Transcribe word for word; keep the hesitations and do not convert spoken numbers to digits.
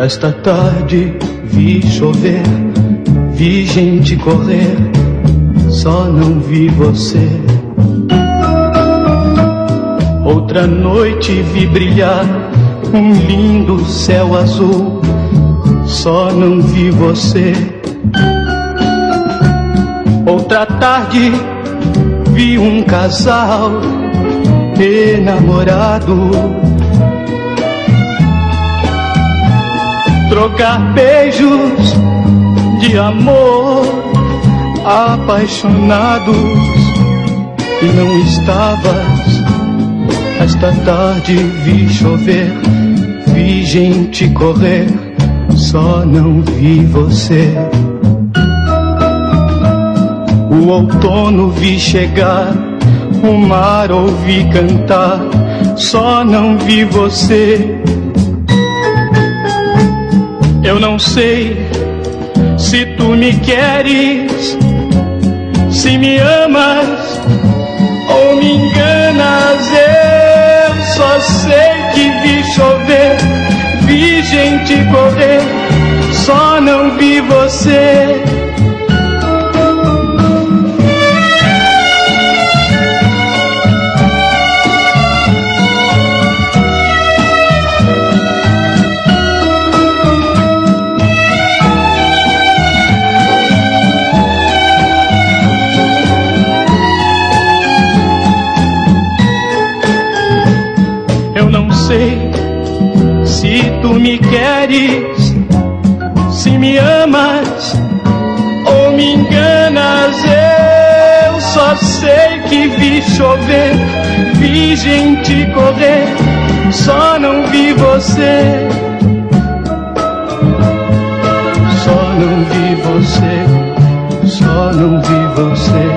Esta tarde vi chover, vi gente correr, só não vi você. Outra noite vi brilhar um lindo céu azul, só não vi você. Outra tarde vi um casal enamorado trocar beijos de amor, apaixonados, e não estavas. Esta tarde vi chover, vi gente correr, só não vi você. O outono vi chegar, o mar ouvi cantar, só não vi você. Eu não sei se tu me queres, se me amas ou me enganas. Eu só sei que vi chover, vi gente correr, só não vi você. Se tu me queres, se me amas ou me enganas. Eu só sei que vi chover, vi gente correr, só não vi você. Só não vi você, só não vi você.